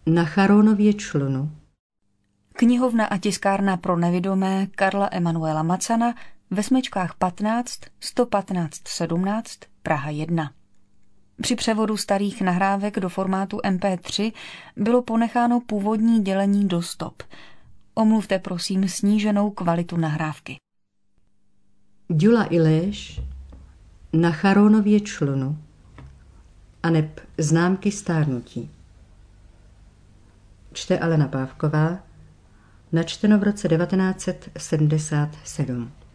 Na Charonově člunu. Knihovna a tiskárna pro nevidomé Karla Emanuela Macana ve smečkách 15 115 17 Praha 1. Při převodu starých nahrávek do formátu MP3 bylo ponecháno původní dělení do stop. Omluvte prosím sníženou kvalitu nahrávky. Gyula Ileš Na Charonově člunu aneb Známky stárnutí. Čte Alena Pávková, načteno v roce 1977.